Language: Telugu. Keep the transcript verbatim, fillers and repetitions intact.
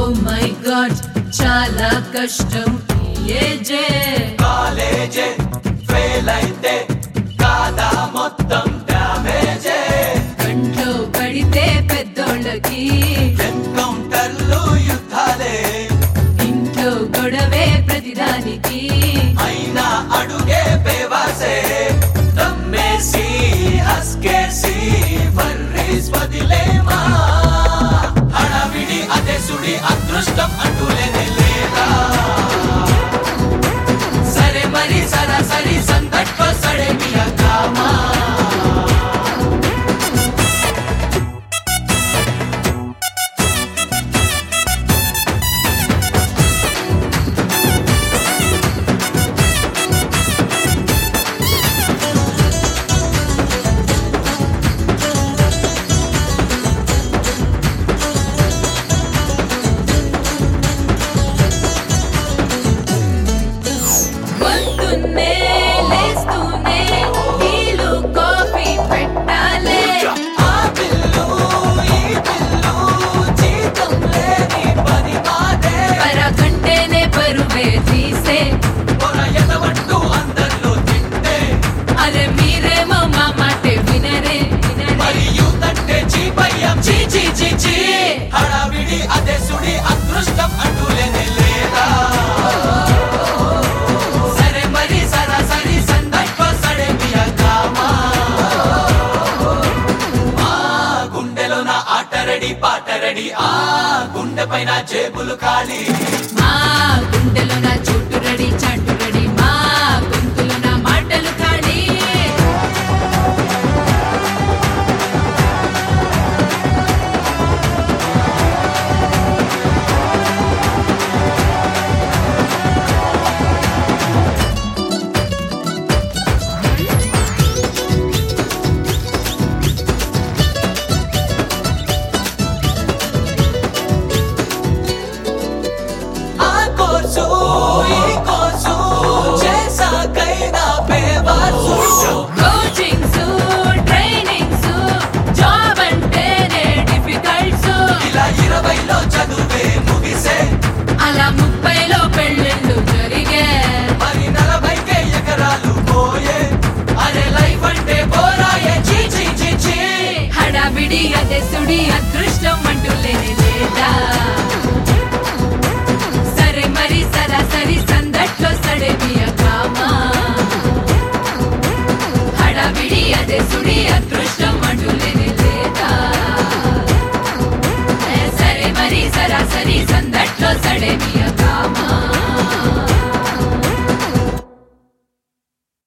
మై గాడ్ చాలా కష్టం ఏజే కాలేజే ఫెయిల్ అయితే కాదా మొత్తం డ్యామేజే కంట్లో పడితే పెద్దోళ్ళకి ఎన్కౌంటర్లు యుద్ధాలే ఇంట్లో గొడవే ప్రతిదానికి అయినా అడుగే బేవాసే దమ్మేసి హస్కేసి వర్రీస్ వదిలేమా హడావిడి అదే సుడి అదృష్టం అంటూలేనే లేదా సరే మరి సరాసరి సందట్లో సడే మియా కామా వస్తున్నే లేస్తూనే టీలు కాఫీ పెట్టాలే ఆ పిల్లు ఈ పిల్లు జీతం లేని పని మాదే అరగంటేనే పరువే తీసే పొర ఎదవంటూ అందరిలో తింటే అరే మీరేమో మా మాటే వినరే వినరే మరి యూత్ అంటే చీపయ్యం చీ చీ చీ చీ హడావిడి అదే సుడి అదృష్టం అంటూలేనే లేదా సరే మరి సరాసరి సందట్లో సడే మియా కామా ఆ గుండెలో నా ఆట రెడీ పాట రెడీ ఆ గుండె పైన జేబులు ఖాళీ మా గుండెలో నా చోటు రెడీ చాటు రెడీ మా గొంతులో నా మాటలు ఖాళీ ఆ కోర్సు ఈ కోర్సు చేసాకైనా బేవాసు కోచింగ్స్ ట్రైనింగ్స్ జాబ్ అంటేనే డిఫికల్ట్స్ ఇలా ఇరవైలో చదువే ముగిసే అలా ముప్పైలో పెళ్ళిళ్ళు జరిగే మరి నలభైకే ఎకరాలు పోయే అరే లైఫ్ అంటే పోరాయే చీ చీ చీ చీ హడావిడి అదే సుడి అదృష్టం అంటూ లేనే లేదా సరే మరి సరాసరి సందట్లో సడే మియా కామా హడావిడి అదే సుడి అదృష్టం అంటూ లేనే లేదా ఏ సరే మరి సరాసరి సందట్లో సడే మియా